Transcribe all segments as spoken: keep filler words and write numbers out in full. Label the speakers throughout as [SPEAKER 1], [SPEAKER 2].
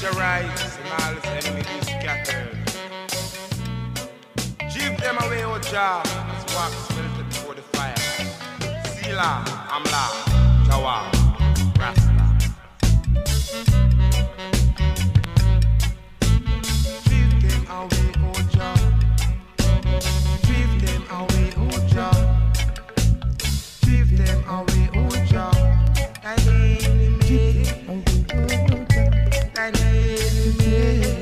[SPEAKER 1] your rights and all this enemy be scattered. Give them away, O Jah, as wax melted before the fire. Sila, Amla, Jawa, Rasta. Give them away, O Jah. Give them away, O Jah. Give them away, O Jah. Thine enemy, thine enemy.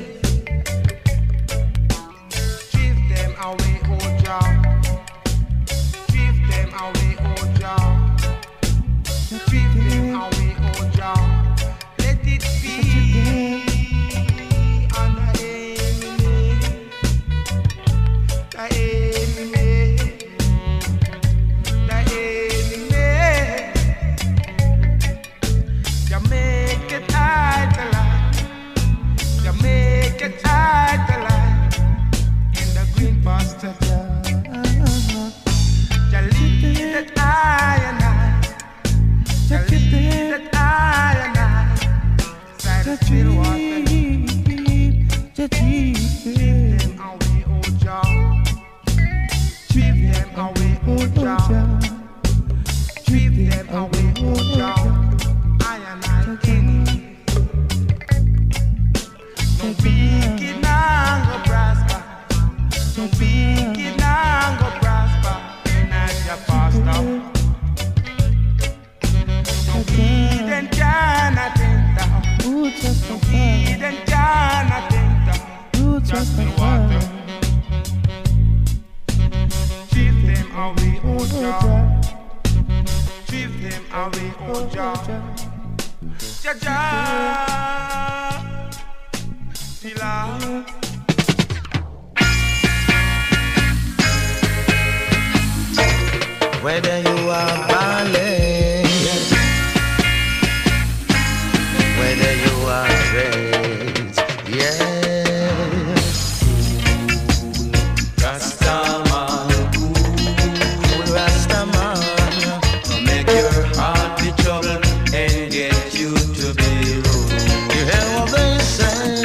[SPEAKER 1] Give them away, O Jah. Give them away, O Jah. Give them away, O Jah. Let it be on the enemy, the enemy, the enemy. Jamaica idolize, Jamaica idolize in the green pasture. Jah lead that I and I, Jah lead that I and I, beside the still water. Give them away, O Jah. Give them away, O Jah. Give them away, O Jah. I and I enemy. No wicked now go prosper. No wicked now go prosper. As your pastor. No heathen cannot enter. No heathen cannot enter. Just in water. Give them away, O Jah. Give them away, O Jah. Jah Jah. Sila.
[SPEAKER 2] Whether you are ballet, whether you are trades, yes. Rastaman, cool Rastaman, make your heart be troubled and get you to be rude. You hear what they say?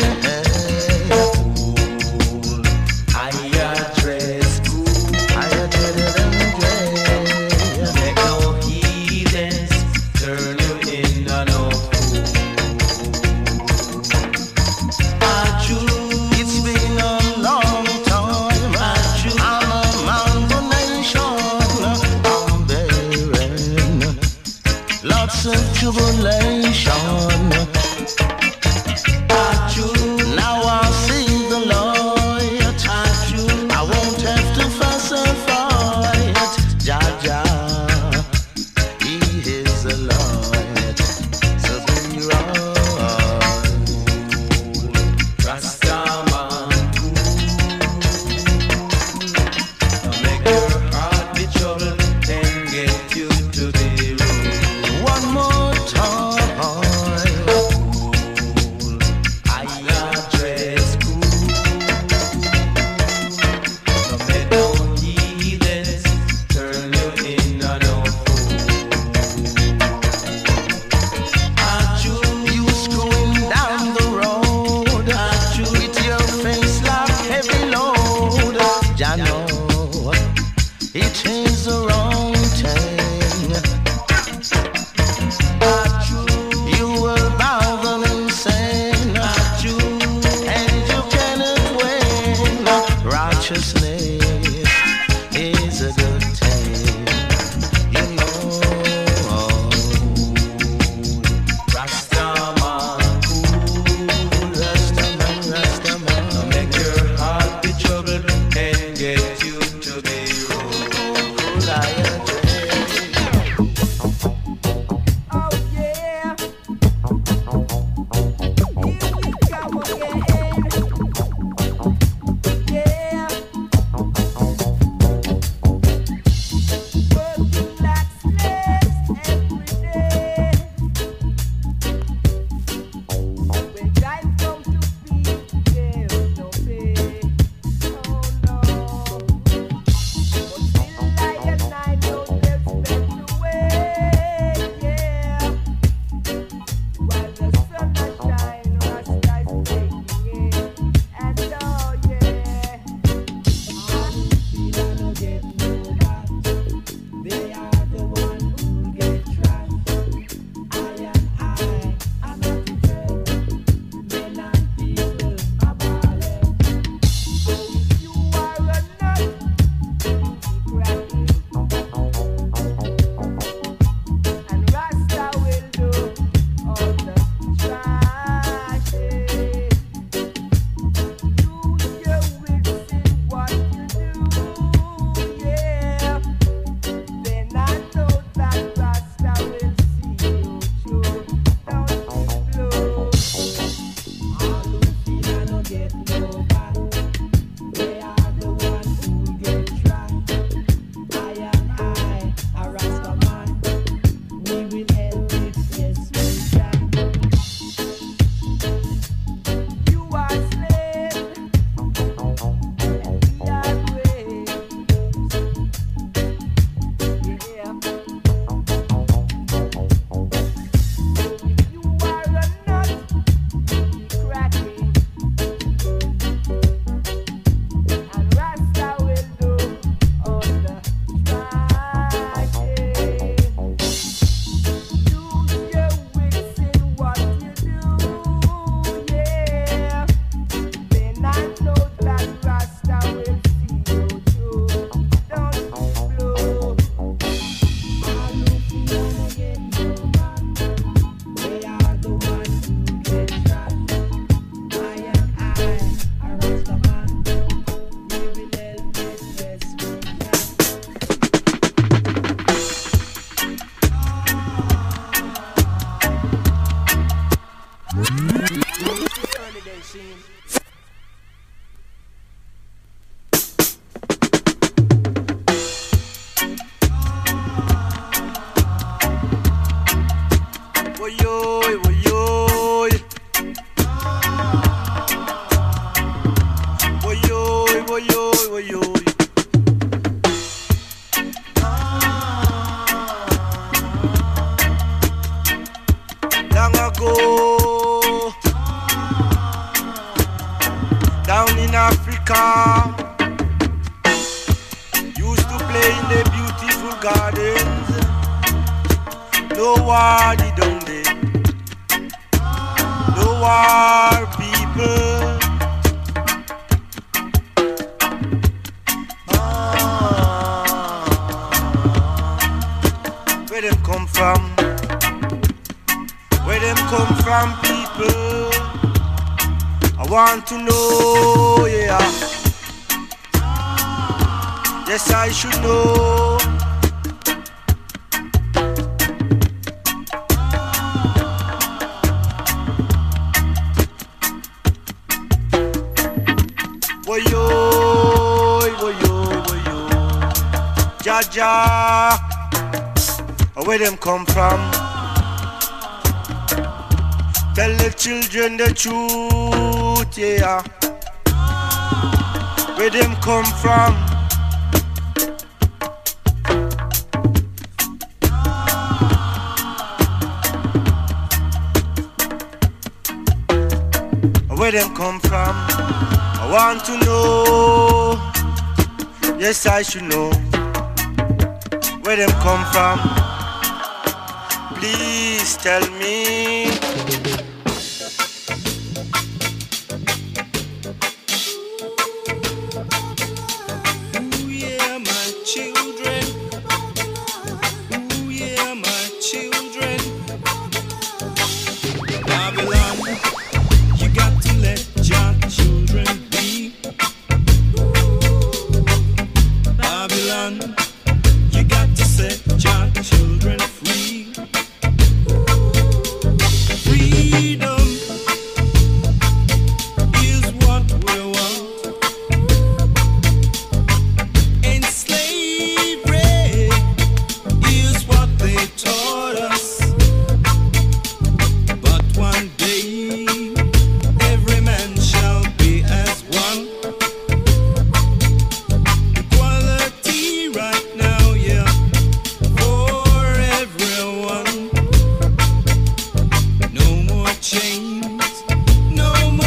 [SPEAKER 2] Cool, I are dressed cool, I are dreaded and dread. Make no heathens turn you in a no fool. I choose. It's been a long time. I choose. I'm a mountain nation. I'm bearing lots of tribulation. I choose. Now I see the light. I choose. I won't have to fuss or fight. Jah Jah, He is the light. So be right. Rastaman, make your heart be troubled and get you to be rude. One more time.
[SPEAKER 3] Truth, yeah. Where them come from? Where them come from? I want to know. Yes, I should know. Where them come from? Please tell me.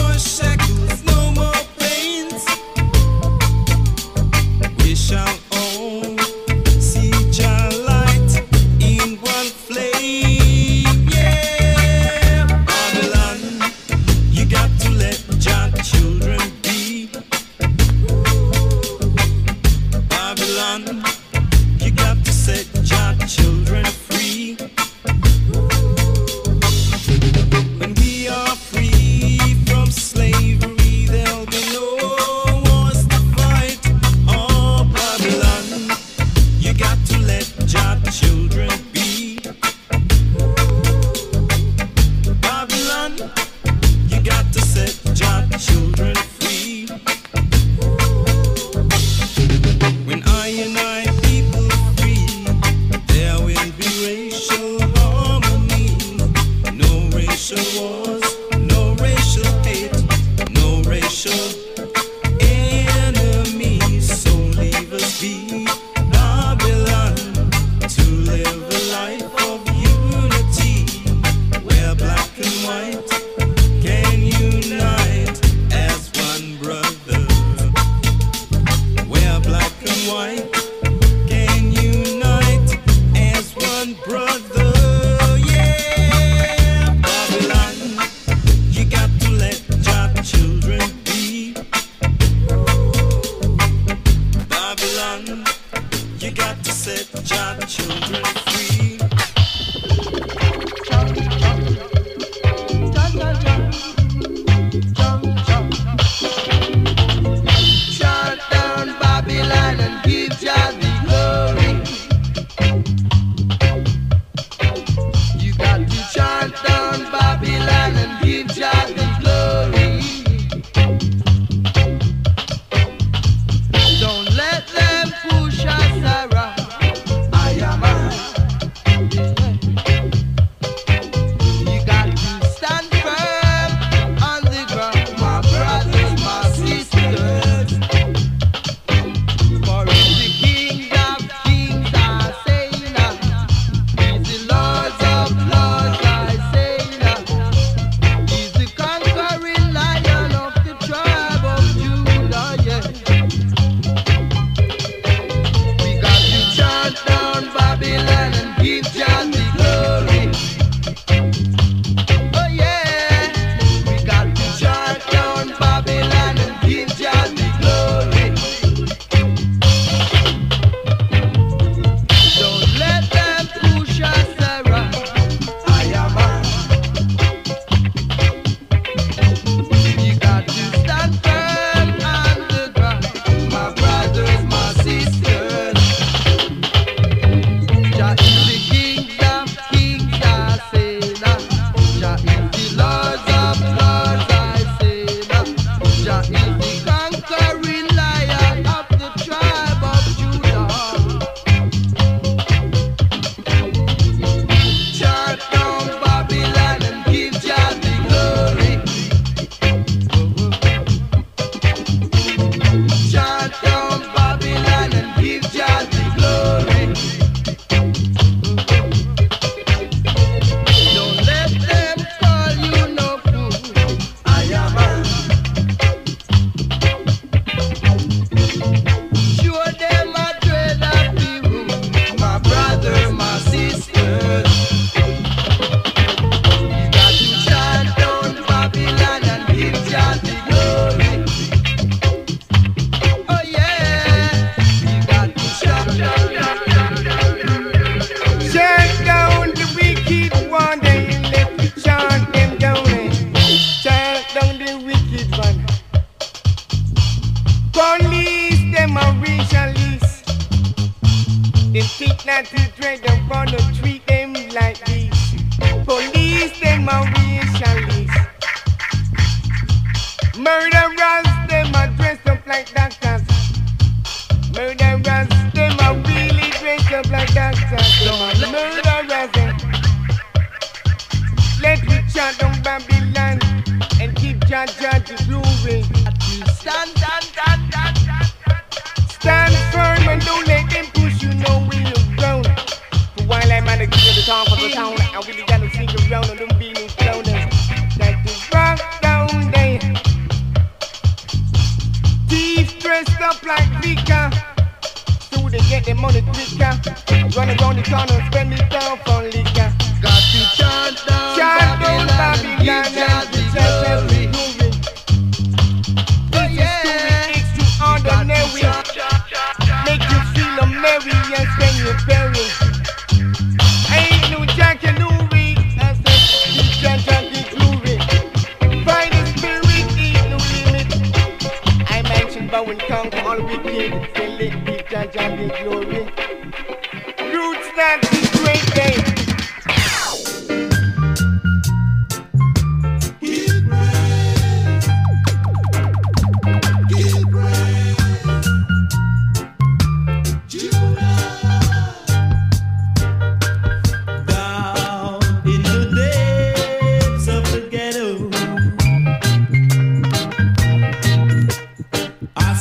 [SPEAKER 3] Shall
[SPEAKER 4] white can unite as one brother. Yeah, Babylon, you got to let your children be. Babylon, you got to set your children free.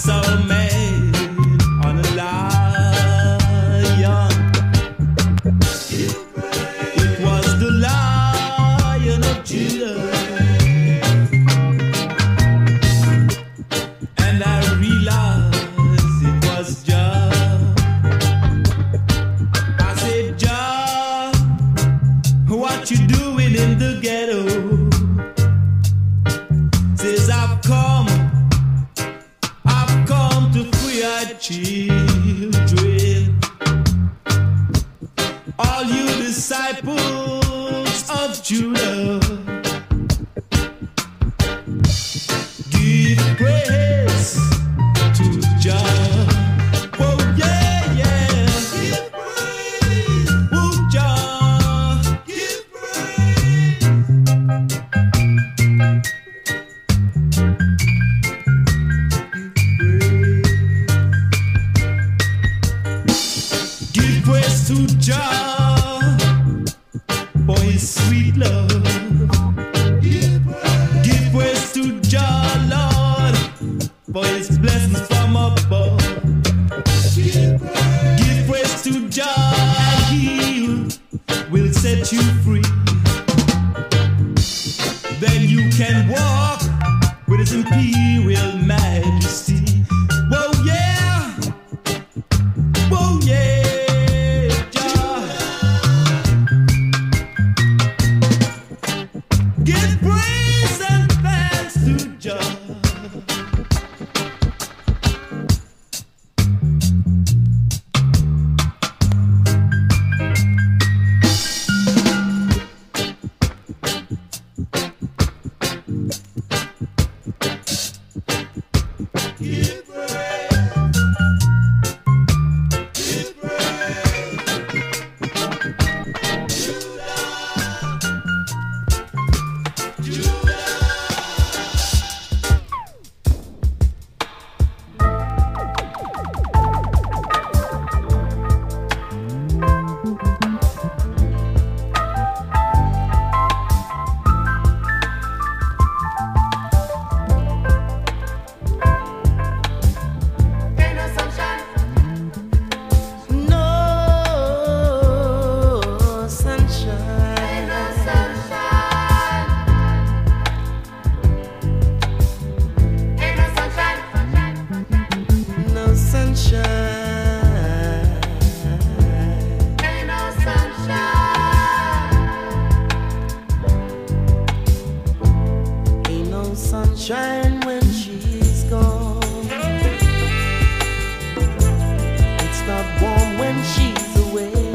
[SPEAKER 4] On a lion what you doing in the ghetto. Says I've come, I've come to free our children. All you disciples of Judah, give praise to Jah. Oh yeah, yeah. Give praise. Oh Jah. Give praise. Give praise to Jah for his sweet love. Give praise, Give praise to Jah, Lord, for his blessings from above. Give praise, Give praise to Jah, and he will set you free. Then you can walk with his imperial majesty. Whoa, yeah. Whoa, yeah. Give praise and thanks to Jah. Give praise. Give praise. Judah.
[SPEAKER 2] No sunshine. No sunshine. Ain't no sunshine when she's gone. It's not warm when she's away.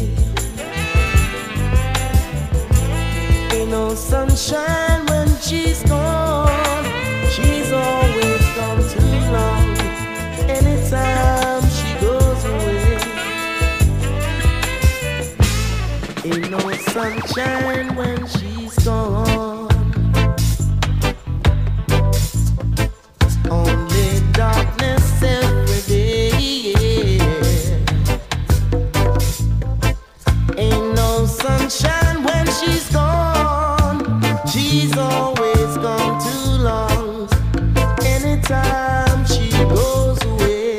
[SPEAKER 2] Ain't no sunshine when she's gone. She's always gone too long. Anytime she goes away. Ain't no sunshine when she's gone. Only darkness every day. Ain't no sunshine when she's gone. She's always gone too long. Anytime she goes away.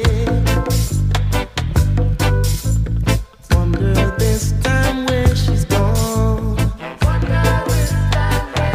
[SPEAKER 2] Wonder this time where she's gone. Wonder this time where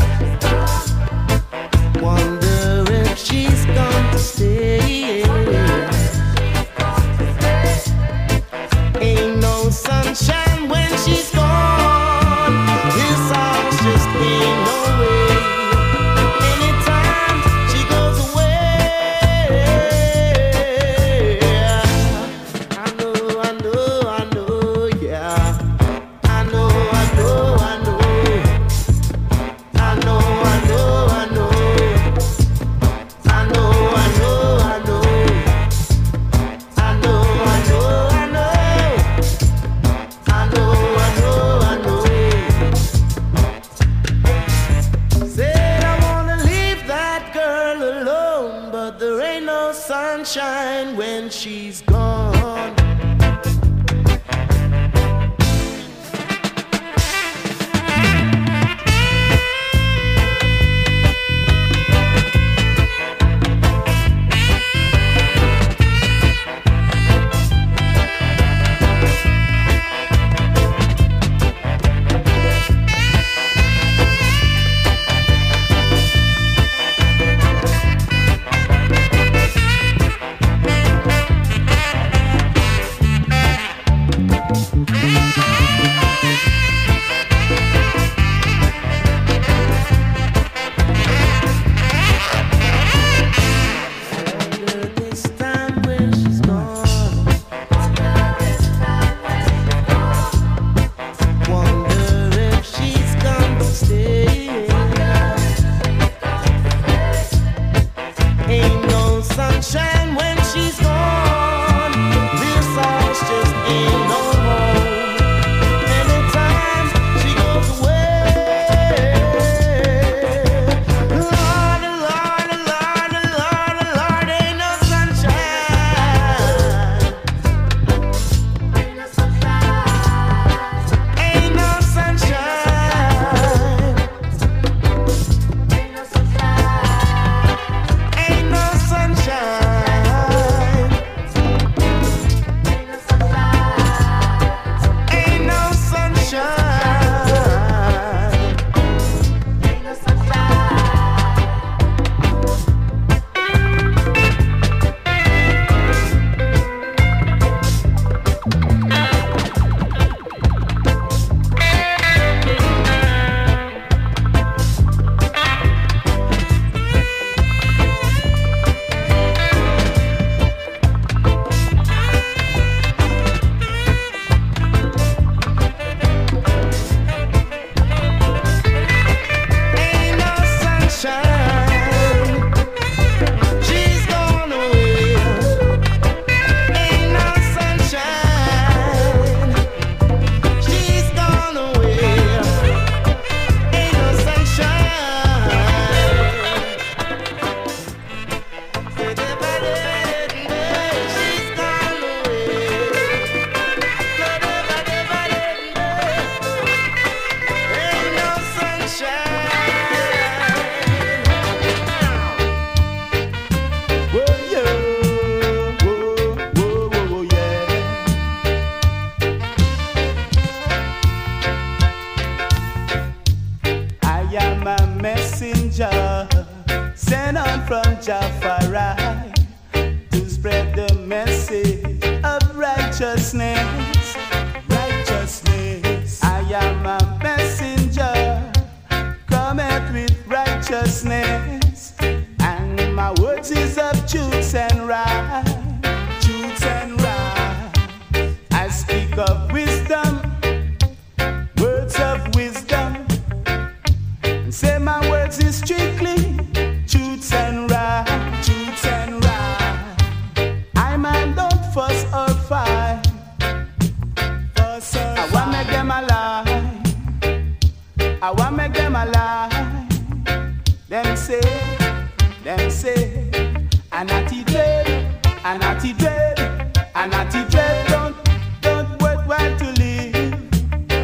[SPEAKER 4] righteousness, righteousness. I am a messenger, cometh with righteousness, and my words is of truth and right, truth and right. I speak of wisdom, words of wisdom, and say my words is strictly truth and right, truth and right. I man don't fuss or fight, fuss or I want make them alive, I want make them alive. Them say, them say, anati dread, anati dread, anati dread. Don't, don't worthwhile to live,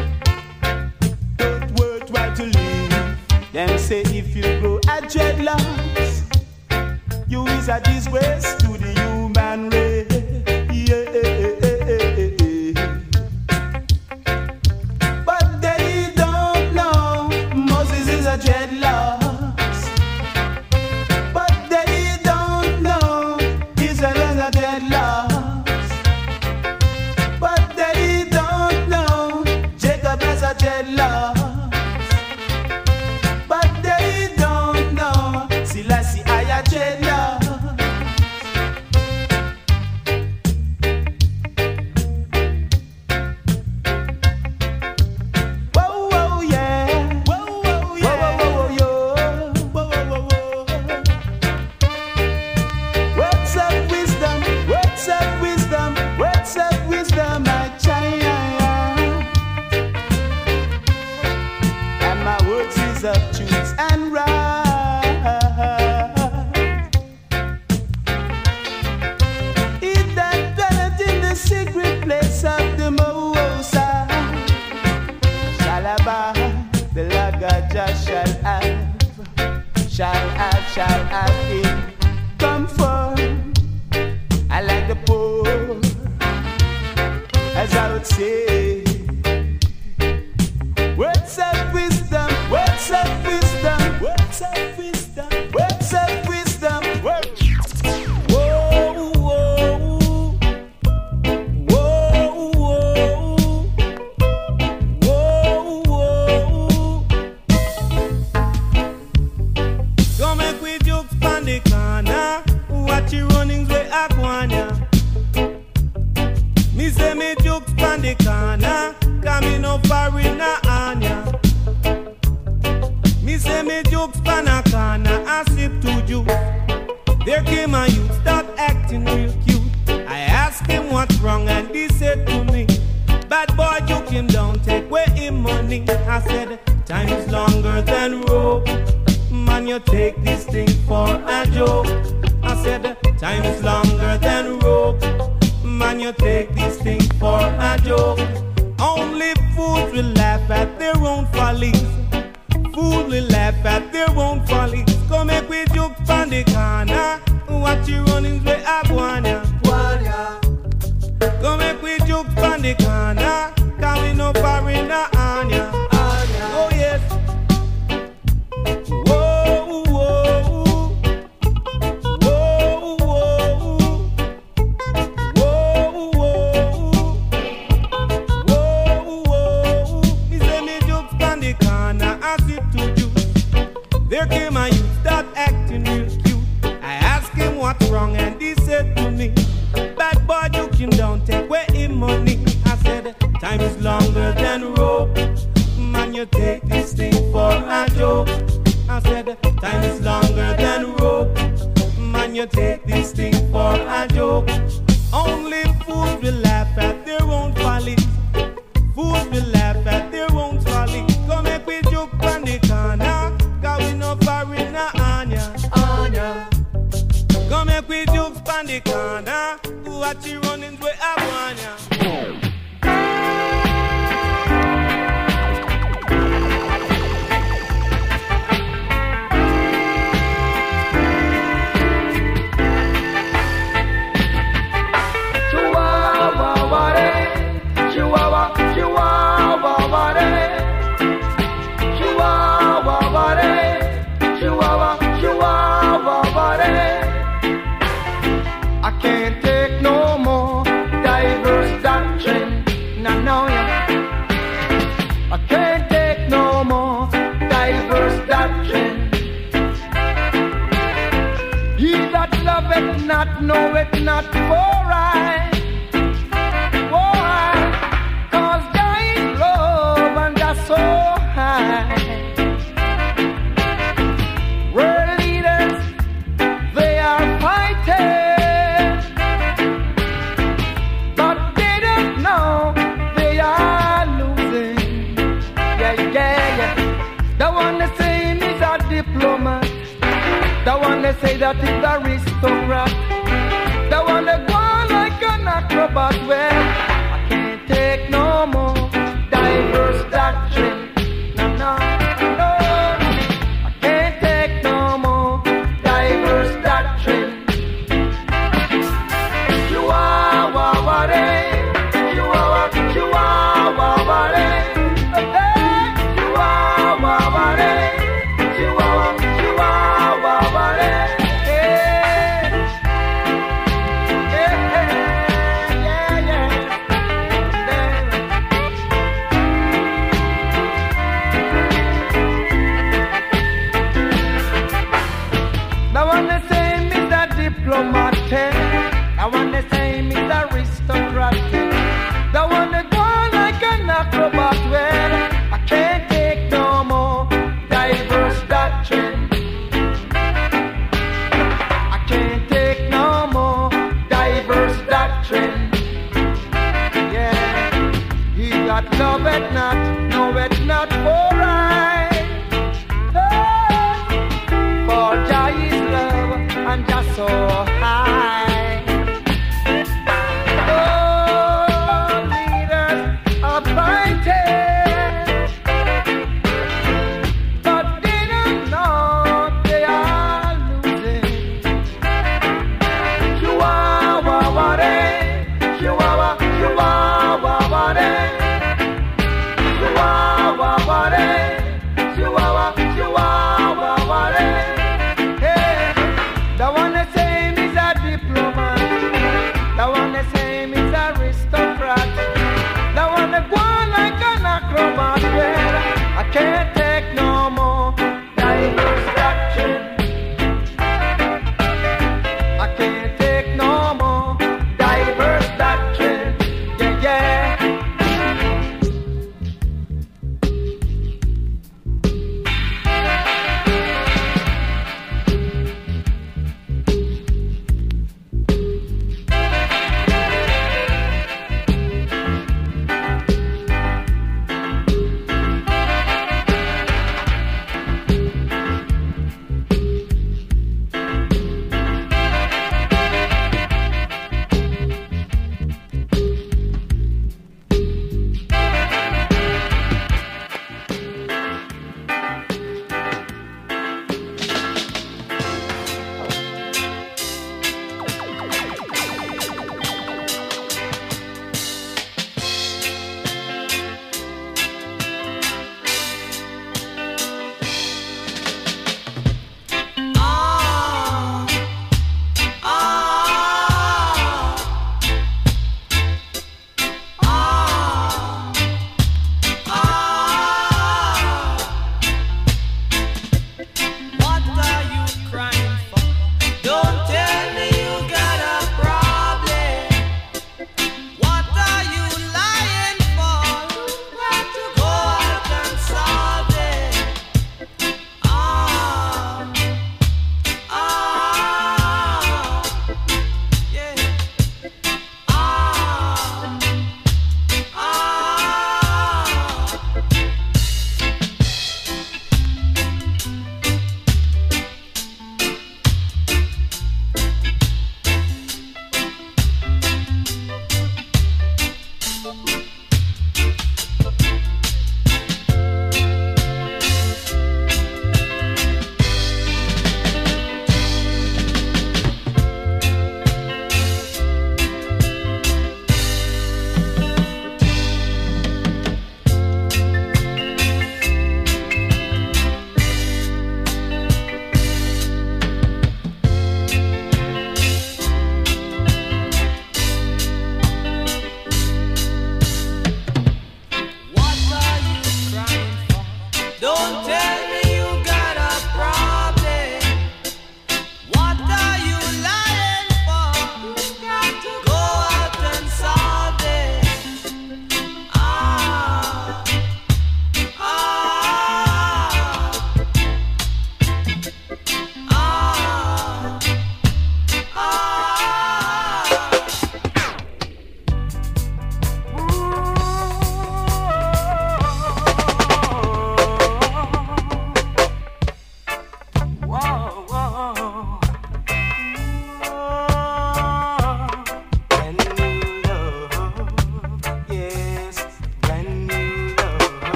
[SPEAKER 4] don't worthwhile to live. Them say if you grow a dreadlocks, you is a disgrace to the human race. But they don't know Moses is a dreadlocks. But they don't know Israel is a dreadlocks. But they don't know Jacob is a dreadlocks. But they don't know Selassie I a dreadlocks. Whoa, whoa, yeah. Whoa, whoa, yeah. Whoa, whoa, whoa, yo. Whoa, whoa, whoa, whoa. Words of wisdom, words of wisdom, words of wisdom, my child. And my words is of truth and right. He that dwelleth in the secret place of the Most High shall abide, the Lord God just shall have, shall have, shall have in comfort. I like the poor, as I would say. Words of wisdom, words of wisdom, words of wisdom, words of wisdom, words. Whoa, whoa, whoa, whoa, whoa, whoa. Come and quit jokes on the corner. Watch you runnings way I want ya. Me say me jokes on the corner, coming no foreigner on ya. Me say me jokes on a corner, I sip to juice. There came a youth, start acting real cute. I asked him what's wrong and he said to me, bad boy joke him down, take away him money. I said, time is longer than rope. Man, you take this thing for a joke. I said, time is longer than rope. Man, you take this thing for a joke. Only fools will laugh at their own follies. Fools will laugh at their own follies. Come make we joke on the corner. Watch you running way I want ya. Come make we joke on the corner. Come we no foreigner on ya. Oh yes. Whoa, whoa, whoa, whoa, whoa, whoa, whoa, whoa. Me say me jokes on the corner, I sip to juice. There came a youth, start acting real cute. I asked him what's wrong and he said to me, bad boy joke him down, take away him money. I said, time is longer than rope. Man, you take this thing for a joke. I said, time is longer than rope. Man, you take this thing for a joke. Only fools will laugh at their own follies. Fools will laugh at their own follies. Come make we joke on the corner, cause we no foreigner on ya. Come make we joke on the corner, watch you running way I want ya.
[SPEAKER 5] I can't take no more.
[SPEAKER 1] not for right. Why? Cause Jah is love and Jah so high. World leaders, they are fighting, but they don't know they are losing. Yeah, yeah, yeah. The one they say is a diplomat. The one they say that is a aristocrat. The one they go on like an acrobat. Well, I can't take no more diverse doctrine. No, no, no. I can't take no more diverse doctrine. Chihuahua, Chihuahua, Chihuahua, the one they say is aristocrat. The one that go like an acrobat. Well, I can't take no more diverse doctrine. I can't take no more diverse doctrine. Yeah, he got love it not, no it not for right. For Jah is love and Jah so high.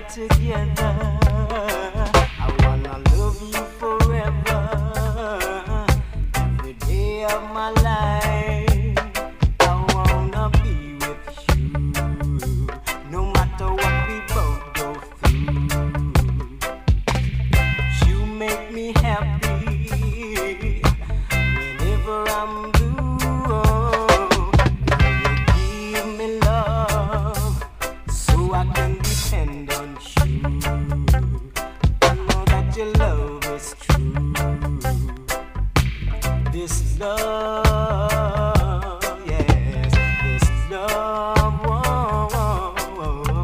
[SPEAKER 5] together. I wanna love you forever, every day of my life. I wanna be with you, no matter what we both go through. You make me happy whenever I'm blue. You give me love so I can depend on you. I know that your love is true. This love, yes, this love, whoa, whoa,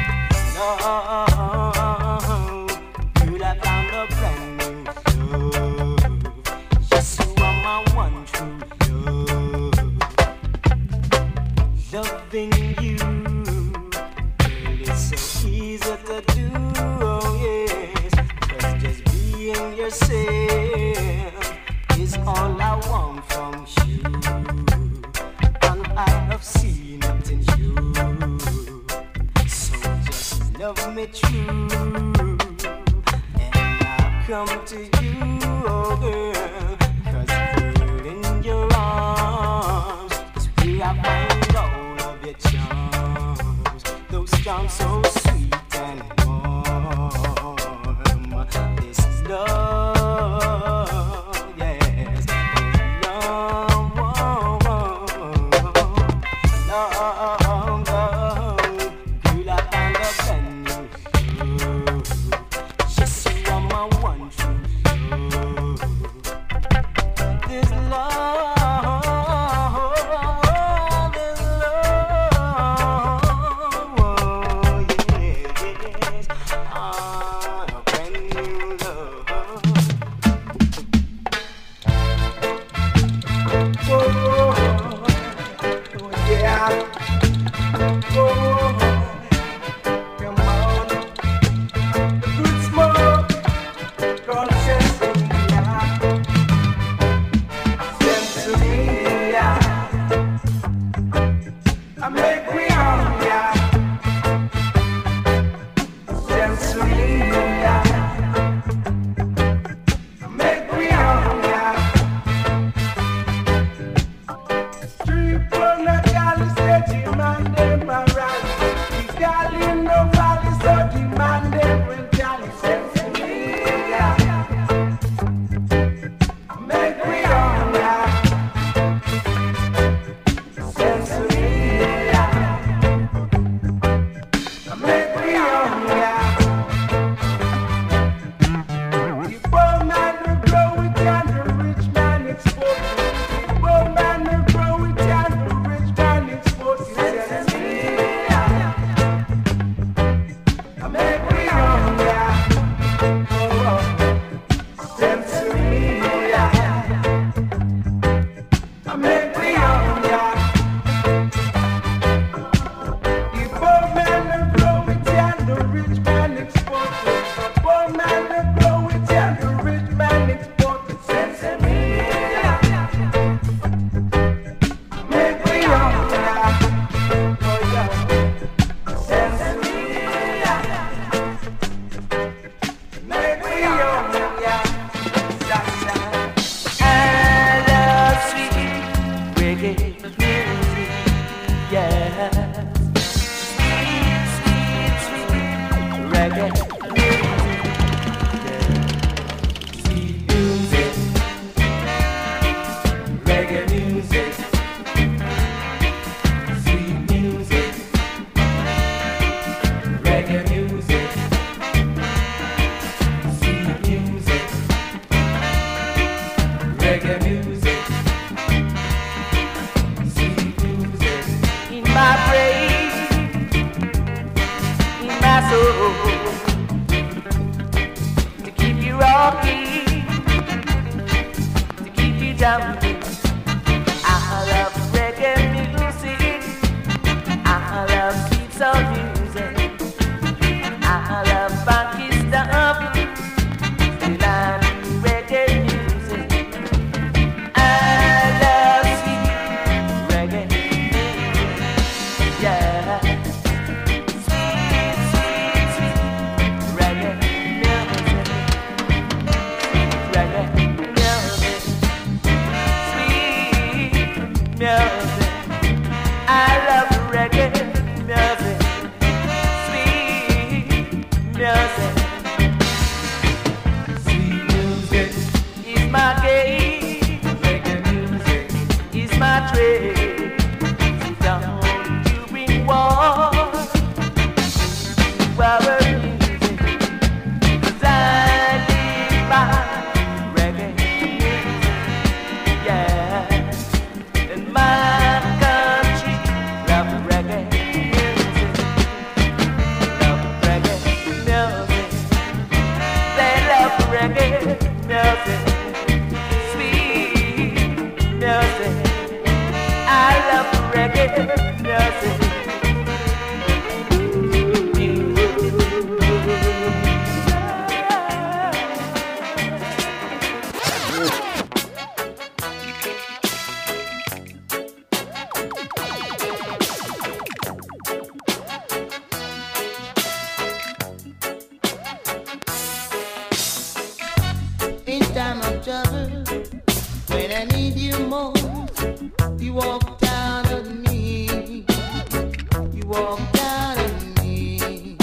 [SPEAKER 5] love. Girl, I found a brand new love. Yes, you are my one true love. Loving you, girl, it's so easy to do, oh yes. 'Cause just being yourself is all I want from you, and I have seen it in you. So just love me true, and I'll come to you, oh girl. 'Cause girl, in your arms is where I find all of your charms. Those charms so sweet and warm. This love, yes, love, love, love, love. Girl, I found a brand new love. Yes, you are my one true love. This love, this love, oh yes, ah, a brand new love. Oh, oh yeah, oh, come on, the good smoke, gonna send some Sensoria, I make me on ya. Sensoria, I make me on ya. Street on the galley, say demand them my right. The galley no valley, so demand them when galley sensoria. I make me on ya. Sensoria, I make me on ya. The poor man will grow it and the rich man export it. The poor man will grow it and the rich man export it. Sensoria, I make me on ya. Oh, oh. Sensoria, I make me on ya. The poor man will grow it and the rich man export it. The poor man will grow it and the rich man export it. Sensoria, make me on ya. Oh yeah, sensoria, make me on ya. Sa-sa. I love sweet reggae music, yeah. Sweet, sweet, sweet reggae music, yeah. Sweet music, reggae music, sweet music, reggae music, sweet music, reggae music, sweet music. In my brain, in my soul, to keep you rocking, to keep you jumping. I love reggae music, I love sweet soul music, I love funky stuff, still I do reggae music. I love sweet reggae music, yeah. Sweet, sweet, sweet
[SPEAKER 6] of trouble, when I need you most, you walked out of me. You walked out of me.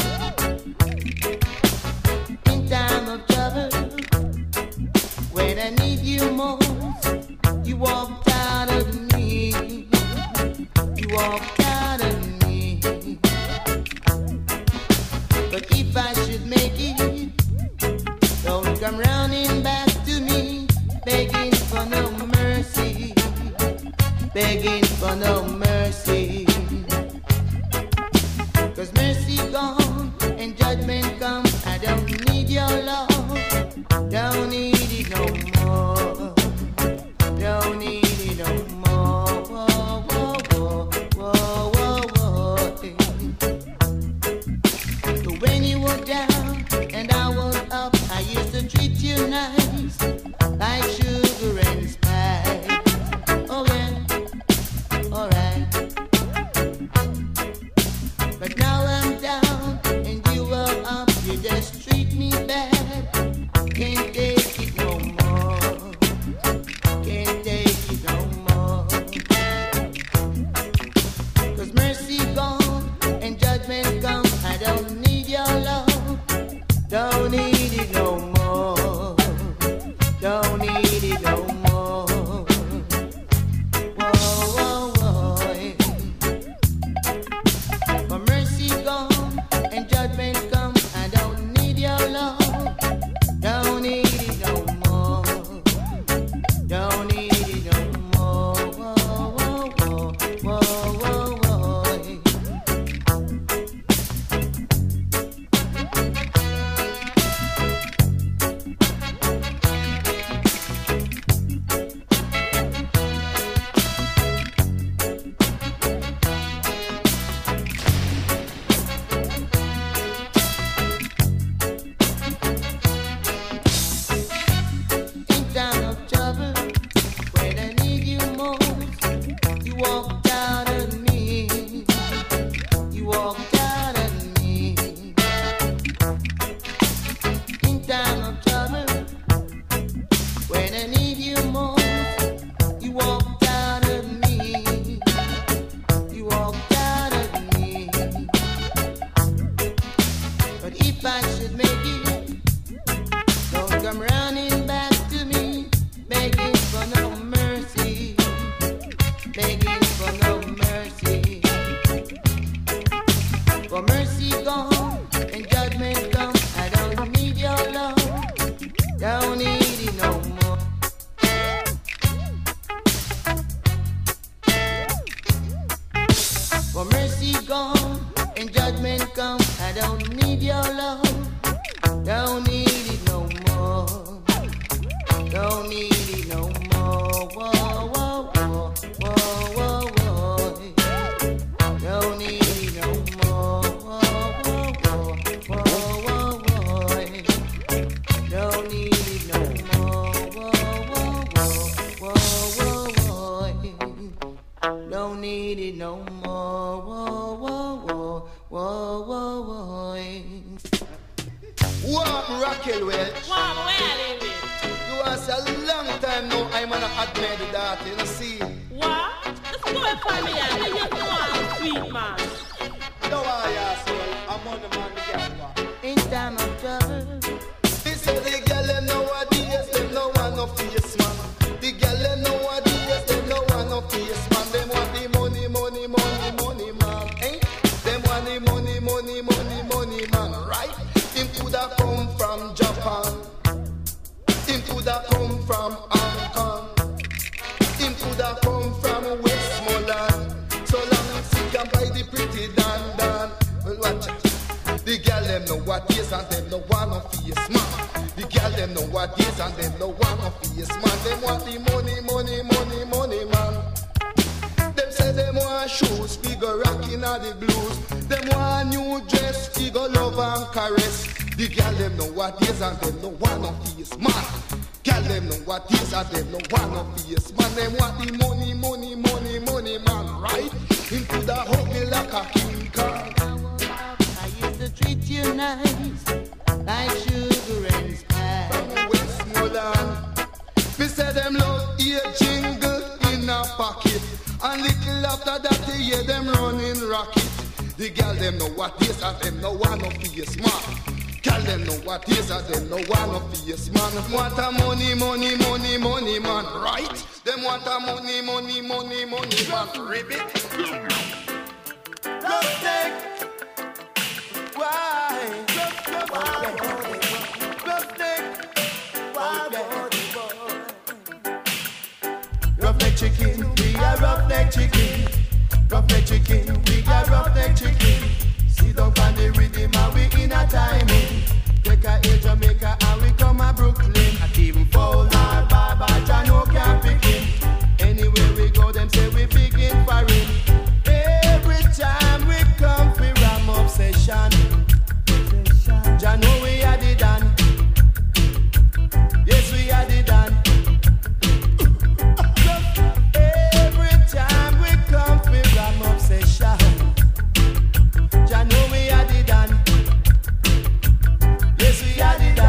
[SPEAKER 6] In time of trouble, when I need you most, you walked out of me. You walked out of me. But if I should make it, don't come running back to me, begging for no mercy, begging for no mercy. Cause mercy gone and judgment come. I don't need your love, don't need it no more, don't need it no more. Whoa, whoa, whoa, whoa, whoa, whoa. So when you were down and I was up, I used to treat you nice, like sugar and spice. Oh yeah, alright. But now I'm down and you are up, you just treat me bad. Can't take it no more, can't take it no more. Cause mercy gone and judgment come. I don't need your love, don't need it no more, don't need it no more. Whoa, whoa, whoa. For mercy gone and judgment come. I don't need your love, don't need it no more, don't need it no more. Whoa, whoa, whoa, whoa, whoa, whoa. In time of trouble, when I need you most, you walked out of me. You walked out of me. In time of trouble, when I need you most, you walked out of me. You walked out of me. But if I should make it, don't come running back to me, begging for no mercy, begging for no mercy. For mercy gone and judgment come. I don't need your love, don't need it no more. For mercy gone and judgment come. I don't need your love, don't need it no more, don't need it no more. Whoa, whoa, whoa, whoa, whoa, whoa. Don't need it no more. Whoa, whoa, whoa, whoa, whoa, whoa. Don't need it no more. Whoa, whoa, whoa, whoa, whoa, whoa. Don't need it no more. Whoa, whoa, whoa, whoa, whoa, whoa.
[SPEAKER 7] What Raquel Welch?
[SPEAKER 8] What, where they with?
[SPEAKER 7] You was a long time now I'm gonna admit that, you know, see.
[SPEAKER 8] What? Let's go and find me out. You just want sweet man.
[SPEAKER 7] Don't worry, asshole. I'm on the man to get
[SPEAKER 6] In time of trouble,
[SPEAKER 7] They say the girl them nowadays, them no want no face man. The girl them nowadays, them no want no face man. Them want the money, money, money, money man. Eh? Them want the money, money, money, money man. Right? Him could have come from Japan. Him could have come from Hong Kong. Him could have come from Westmoreland. So long as he can buy the pretty dan dan. Well, watch it. The girl them know what is and them no want no face man. The girl them know what is and them no want no face man. Them want the money, money, money, money man. Them say them want shoes, figure rocking all the blues. Them want new dress, figure love and caress. The girl them know what is and them no want no face man. Girl them know what is and them no want no face man. Them want the money, money, money, money man, right? Into the hug me like a king Kong.
[SPEAKER 6] I used to treat you nice, like sugar and spice.
[SPEAKER 7] From Westmoreland, Me say them love ear jingle in a pocket, and little after that they hear them running rocket. The girl them know what this and them no one of face man. Girl them know what this and them no one of face man. Want a money, money, money, money man, right? Them want a money, money, money, money man, ribbit. Love take. Why? Why? Love take. Roughneck chicken, we are roughneck chicken. Roughneck chicken, we are roughneck chicken. See down on the rhythm and we in a timing. Take a in Jamaica and we come a Brooklyn. At even Foul or Baba, Jano can't pick him. Anywhere we go, them say we begin foreign. Every time we come, we ram obsession. Jano we are the done. Yes, we are the done. Every time we come, we ram obsession. Jah know we are the done. Yes, we are the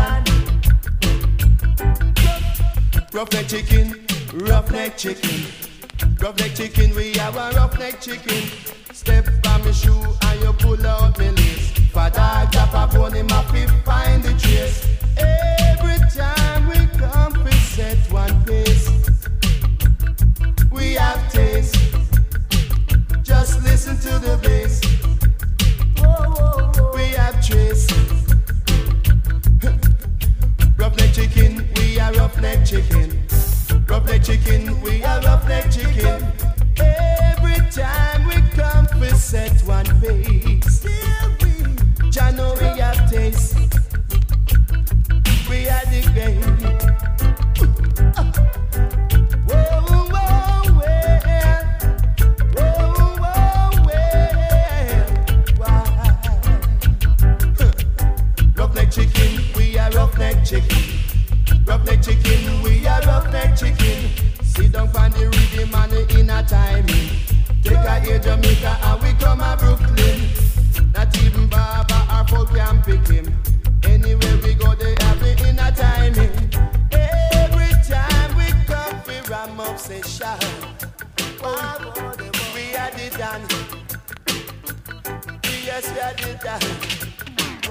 [SPEAKER 7] done. Roughneck chicken, roughneck chicken, roughneck chicken. We have a roughneck chicken. Step on me shoe and you pull out me lace. Father drop a bone in my feet, find the trace. Every time we come, we set one pace. We have taste. Just listen to the bass. We have trace. Roughneck chicken, we are roughneck chicken. Roughneck chicken, we are roughneck chicken. Every time we come, we set one pace. Jah know we have taste. We are the game. Whoa, whoa, yeah. Whoa, whoa, yeah. Why? Roughneck chicken, we are roughneck chicken. Roughneck chicken, we are roughneck chicken. Sit down on the rhythm and in a timing. Take a air Jamaica and we come a Brooklyn. Not even Baba or folk can pick him. Anywhere we go, they have me in a timing. Every time we come, we ram obsession. Oh, we are the done. Yes, we are the done.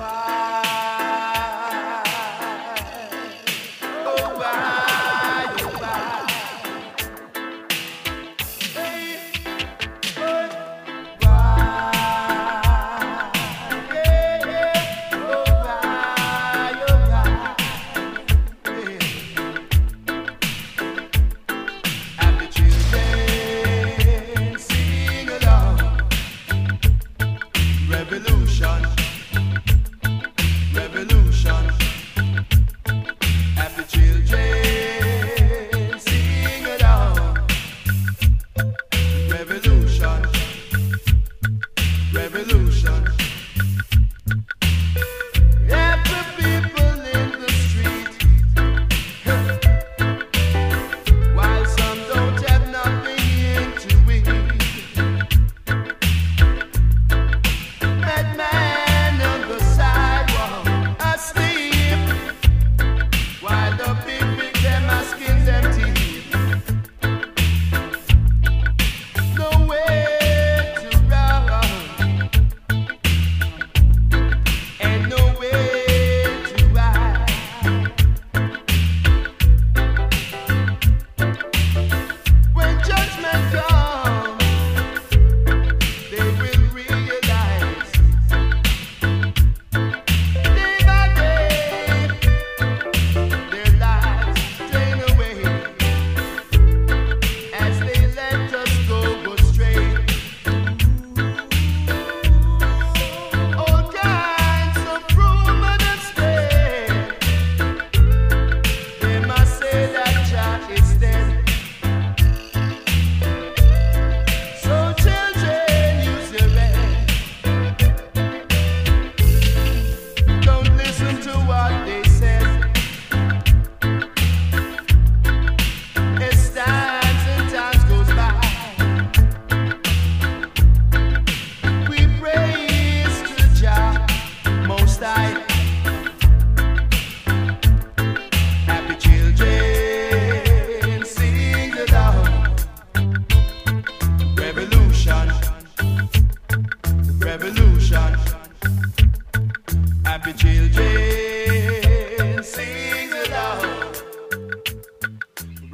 [SPEAKER 7] Why? Oh, why? Oh, why? Hey, oh, why? Yeah, yeah. Oh, why? Oh, why? Yeah. And the children sing along. Revolution. Revolution.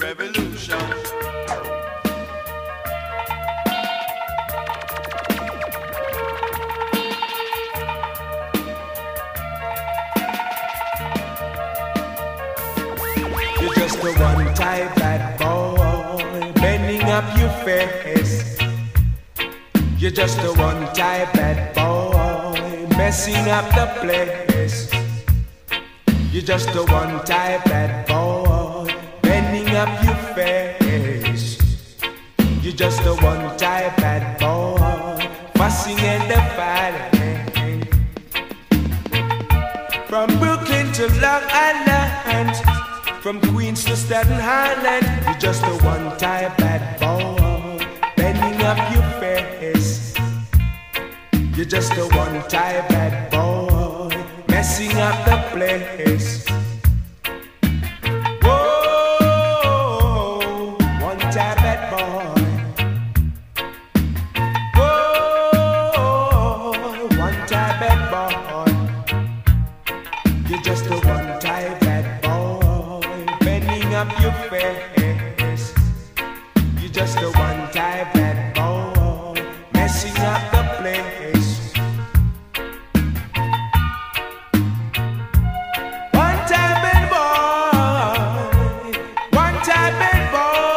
[SPEAKER 3] revolution.
[SPEAKER 4] You're just a one-type bad boy, bending up your face. You're just a one-type bad boy, messing up the place. You're just a one-type bad boy, bending up your face. You're just a one-type bad boy, fussing and the fighting. From Brooklyn to Long Island, from Queens to Staten Island, you're just a one-type bad boy, bending up your face. You're just a one-type bad boy, messing up the place. Whoa, one-type bad boy. Whoa, one-type bad boy. You're just a one-type bad boy, bending up your face. You're just a one-type bad boy, messing up the place. One-type bad boy, one-type bad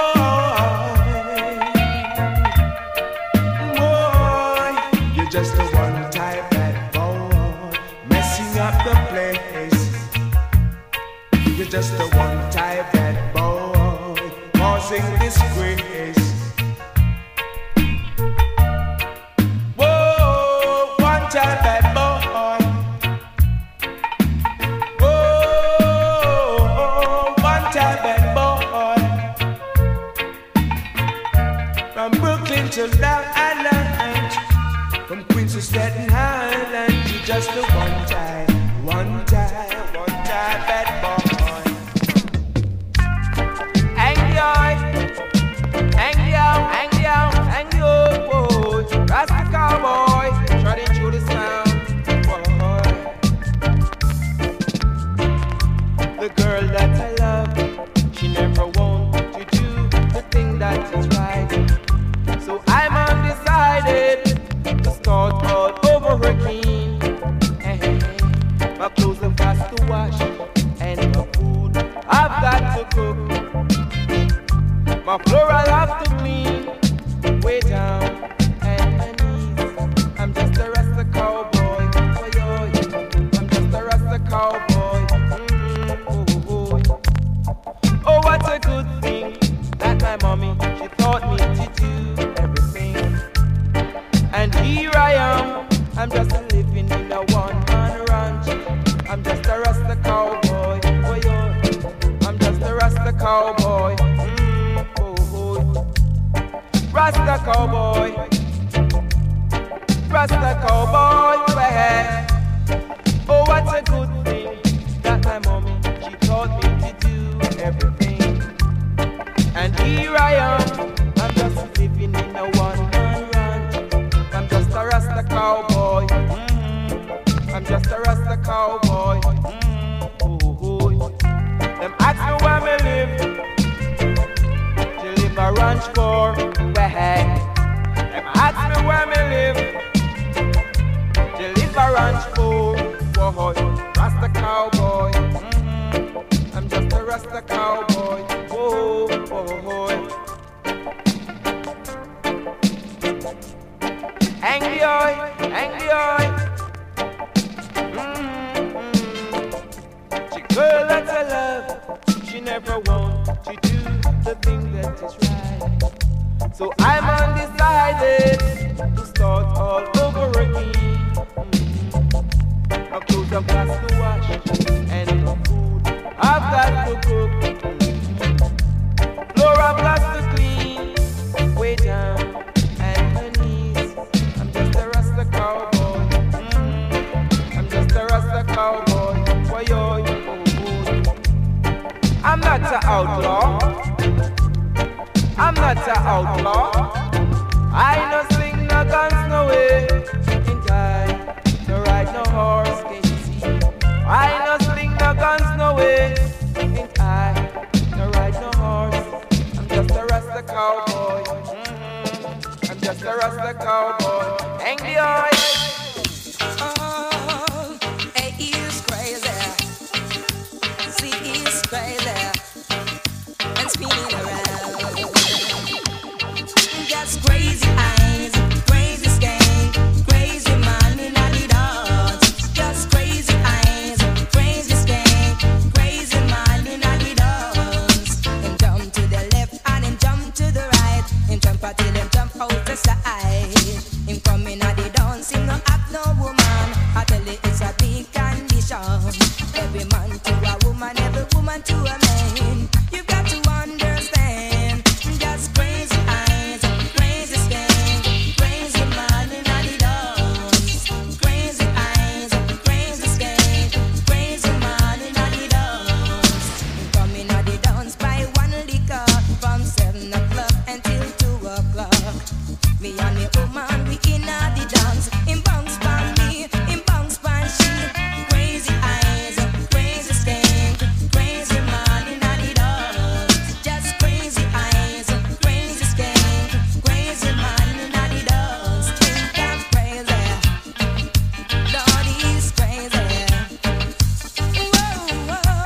[SPEAKER 4] boy. Boy, you're just a one-type bad boy, messing up the place. You're just a one-type bad boy, causing disgrace. Whoa, one-type bad boy. Whoa, one-type bad boy. From Brooklyn to Long Island, from Queens to Staten Island, you're just a one-type, one-type, one-type bad boy. Angry eye, angry out, angry out, angry old boy, Rasta cowboy, trotting through the sound, boy. The girl that I love, she never want to do the thing that is right. So I'm undecided to start all over again. Hey, hey, hey. My clothes are fast to wash, and my food I've got to cook. My floor I'll have to clean, way down and my knees. I'm just a Rasta cowboy, oh, yo, yo. I'm just a Rasta cowboy. Mm, oh, oh, oh. Oh, what a good thing that my mommy, she taught me to do everything. And here I am, I'm just living in a one-man ranch. I'm just a Rasta cowboy, oh, yo. I'm just a Rasta cowboy. Mm, oh, oh. Rasta cowboy, Rasta cowboy, where? Oh, what a good thing that my mommy, she taught me to do everything. And here I am, I'm just living in a one-man ranch. I'm just a Rasta cowboy, mm-hmm. I'm just a Rasta cowboy, mm-hmm. Oh, oh. Them ask me where me live, to live a ranch for where? Them ask me where me live, to live a ranch for boy. Rasta cowboy, mm-hmm. I'm just a Rasta cowboy, oh, oh, oh. Angry eye, angry eye. Mm-hmm. She girl that I love, she never want to do the thing that is right. So I'm undecided to start all over again. Mm-hmm. My clothes are fast to wash, and my food I've got to cook. Mm-hmm. Floor I've got to clean, way down and my knees. I'm just a Rasta cowboy. Mm-hmm. I'm just a Rasta cowboy. Why yo, yo, yo. I'm not an outlaw. I'm not an outlaw. I no sling no guns no way. Ain't I? No ride no horse, can you see? I no sling no guns no way. Ain't I? No ride no horse.
[SPEAKER 9] Rasta cowboy. Hang the eye.
[SPEAKER 10] Oh, he is crazy. She is crazy. And spinning around. Just crazy eyes, crazy skin, crazy man in the dance. Just crazy eyes, crazy skin, crazy man in the dance. Him jump to the left and him jump to the right. Him jump until him jump out the side. Him coming at the dance, him no have no woman. I tell you it's a big condition. Every man to a woman, every woman to a man. You've got to understand. Just crazy eyes, crazy skin, crazy man in the dance. Crazy eyes, crazy skin, crazy man in the dance. Him coming at the dance by one liquor from seven o'clock until two o'clock. Me and the woman, we in the dance. Him bounce by me, him bounce by she. Crazy eyes, crazy skin, crazy man in the dance. Just crazy eyes, crazy skin, crazy man in the dance. Think I'm crazy, Lord is crazy. Whoa,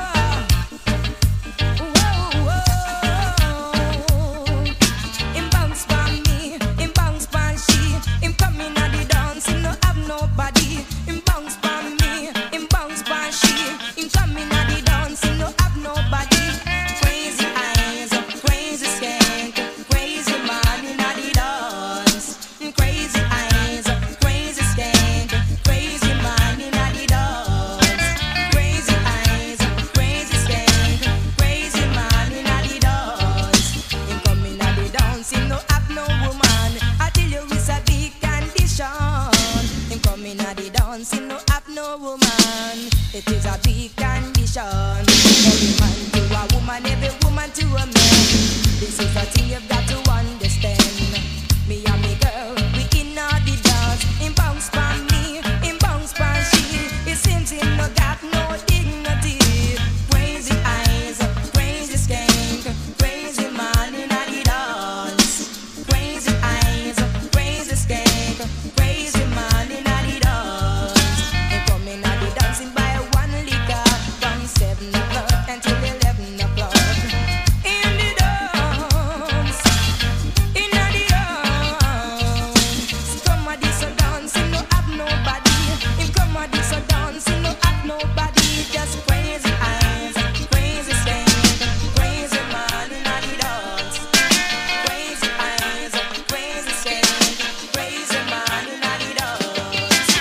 [SPEAKER 10] whoa, whoa, whoa. Him bounce by me, him bounce by she. Him coming at the dance, him no have nobody. Him bounce by me, him bounce by she. Him coming at the dance, him no have nobody. Crazy eyes, crazy skin, crazy man in the dance. Crazy eyes, crazy skin, crazy man in the dance. Crazy eyes, crazy skin, crazy man in the dance. Him coming at the dance, him no have no woman. I tell you it's a big condition. Him coming at the dance, him no have no woman. It is a big condition. Every man to a woman, every woman to a man. This is a thing you've got to understand. Me and me girl, we in all the dance. Him bounce by me, him bounce by she. It seems him no got no dignity. Crazy eyes, crazy skin, crazy man in the dance. Crazy eyes, crazy skin, crazy man in the dance. They coming at the dancing by one liquor from seven o'clock until eleven o'clock. In the dance, in the dance. Come at this a dance, him no have nobody. Him come at this a dance, him no have nobody. Just crazy eyes, crazy skin, crazy man in the dance. Crazy eyes, crazy skin, crazy man in the dance.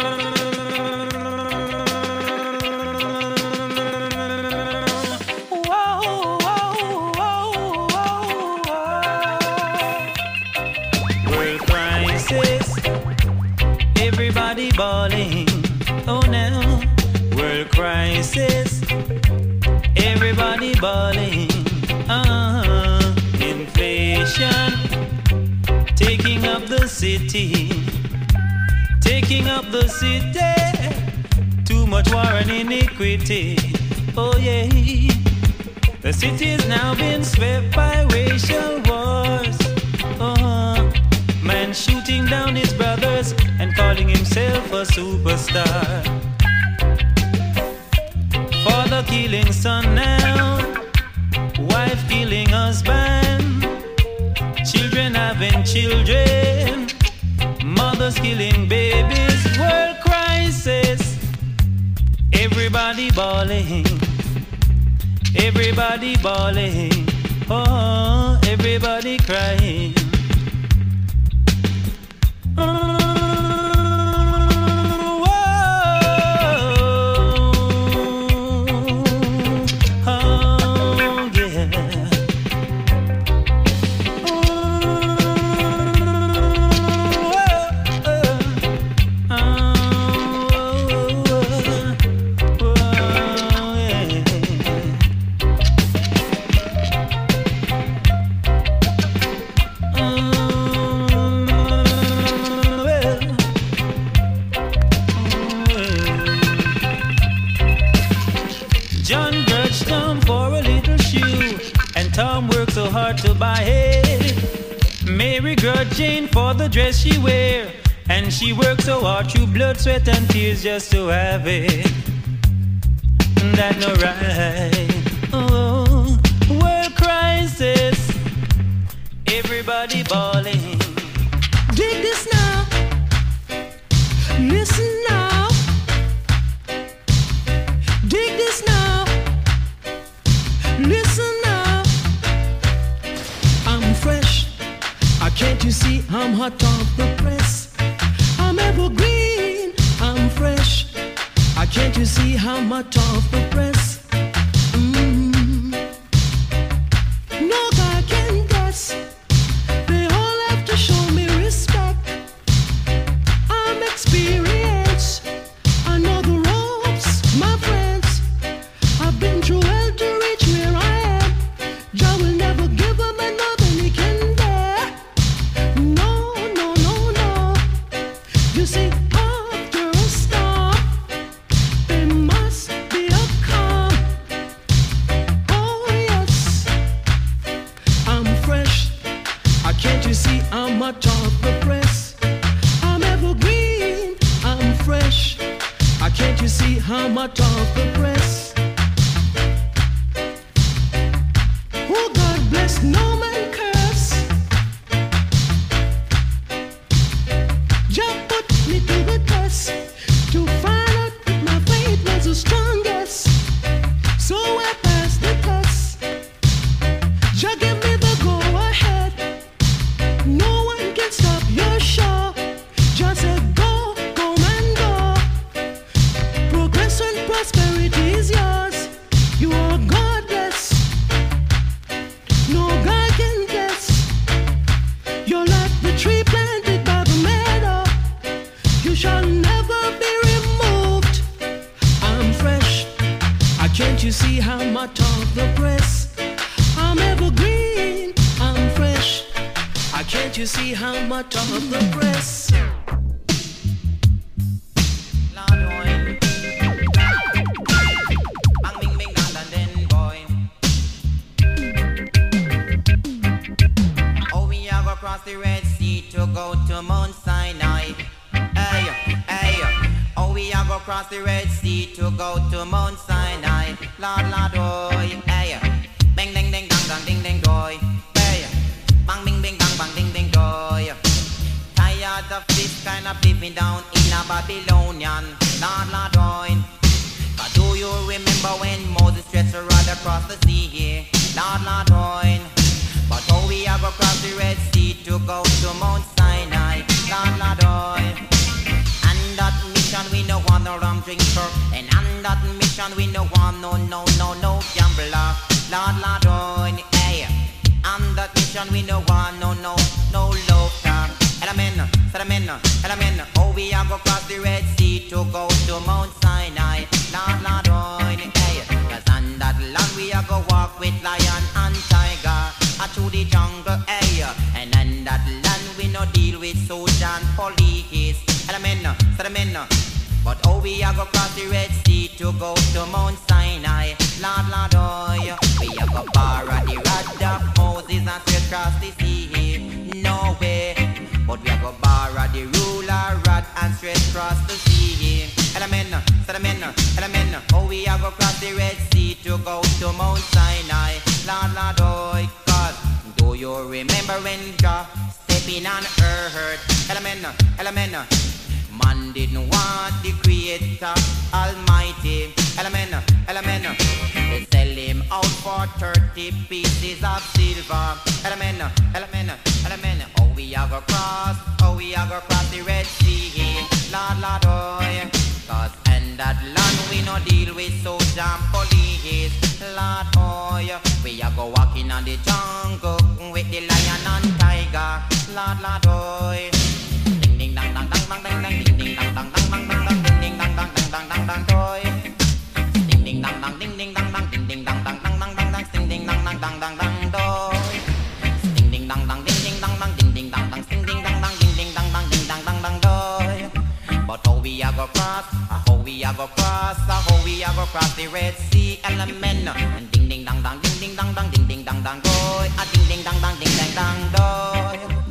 [SPEAKER 10] Whoa, whoa, whoa, whoa.
[SPEAKER 4] World crisis, everybody bawling. Oh now, world crisis, everybody bawling. Uh, inflation taking up the city, taking up the city. Too much war and iniquity. Oh yeah, the city is now being swept by racial wars. Uh-huh. Man shooting down his brothers and calling himself a superstar. Father killing son now, wife killing husband, children having children, mothers killing babies. World crisis, everybody bawling, everybody bawling, oh, everybody crying. Oh,
[SPEAKER 11] Tom worked so hard to buy it. Mary grudge Jane for the dress she wear, and she works so hard through blood, sweat and tears just to have it. That no right. Oh, world crisis, everybody bawling.
[SPEAKER 4] Dig this now, listen now. Dig this now, listen now. I'm fresh, uh, can't you see I'm hot off the press? I'm evergreen, I'm fresh, uh, can't you see I'm hot off the press? Mm. No guy can guess, they all have to show me respect. I'm experienced, I know the ropes, my friends. I've been through hell to reach where I am. Jah will never give a man more than he can bear. No, no, no, no. You see, after a storm, there must be a calm. Oh yes, I'm fresh. I can't you see I'm hot off the press? I'm evergreen, I'm fresh. I can't you see I'm hot off the press? Oh God bless, no man curse. Jah put me to the test to find out if my faith was the strongest. So I passed the test. Jah give me the go ahead. No one can stop your show. Just said go, go and go. Progress and prosperity is yours. You are godless. No guy can guess. You're like the tree planted by the meadow. You shall never be removed. I'm fresh. I can't you see how much of the press? I'm evergreen. I'm fresh. I can't you see how much of the press?
[SPEAKER 12] Oh, we are gonna cross the Red Sea to go to Mount Sinai. Hey, hey. Oh, we are gonna cross the Red Sea to go to Mount Sinai. Lord, Lord, oh, hey. Bang, ding, ding, dang, dang, ding, ding, doy. Hey. Bang, bing, bing, bang, bang, ding, ding, doy. Tired of this kind of living down in a Babylonian. Lord, Lord, oh. But do you remember when Moses stretched a rod across the sea? Lord, Lord, oh. But oh, we have across the Red Sea to go to Mount Sinai, Lord, Lord, oh. And that mission we no want no rum drinker, and on that mission we no want no, no, no, no gambler, Lord, Lord, oh. Hey, on that mission we no want no, no, no loafer. Element, settlement, element. Oh, we have across the Red Sea to go to Mount Sinai, Lord, Lord, oh. Hey, 'cause on that land we are go walk with lion and tiger. To the jungle area, and in that land we no deal with soldier and police. Element, settlement. But oh, we are go cross the Red Sea to go to Mount Sinai. Lord, Lord, oh, we are go borrow the rod of Moses and straight cross the sea. No way, but we are go borrow the ruler rod and straight cross the sea. Element, settlement, element. Oh, we are go cross the Red Sea to go to Mount Sinai. Lord, Lord, oh. Do you remember when Jah stepping on earth? Element, element. Man didn't want the Creator Almighty. Element, element. They sell him out for thirty pieces of silver. Element, element, element. Oh, we have a cross. Oh, we have a cross the Red Sea. Lord, Lord, oh. 'Cause in that land we no deal with soldier and police. Lord, oh, we are go walking on the jungle with the lion and tiger. Lord, Lord, oh. Ding ding dang dang dang dang dang dang ding ding dang dang dang dang dang dang ding ding dang dang dang dang dang dang doy. Ding ding dang dang ding ding dang dang ding ding dang dang dang dang dang dang ding ding dang dang dang dang dang doy. Ding ding dang dang ding ding dang dang ding ding dang dang ding ding dang dang ding ding dang dang ding dang dang dang doy. But how we a go cross? How we a go cross? How we a go cross the Red Sea? Element. Ding ding dang dang ding ding dang dang ding ding dang dang doy. A ding ding dang dang ding dang dang doy.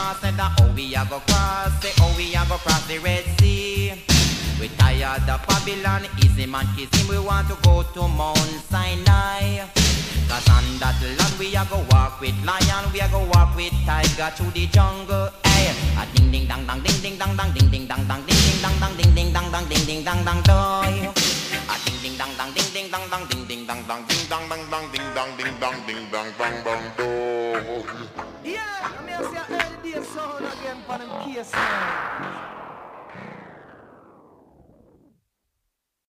[SPEAKER 12] cross, said that oh we a go cross, say oh we a go cross the Red Sea. We tired of Babylon, easy man kiss him, we want to go to Mount Sinai. Cause on that land we a go walk with lion, we a go walk with tiger through the jungle. Hey, a ding ding dang dang, ding ding dang dang, ding ding dang dang, ding ding dang dang, ding ding dang dang, ding ding dang dang doy. A ding ding dang dang, ding ding dang dang, ding ding dang dang, ding dang dang dang, ding dang ding dang, ding dang bang bang doy.
[SPEAKER 5] Yeah, I'm here to say early days sound again for them case now.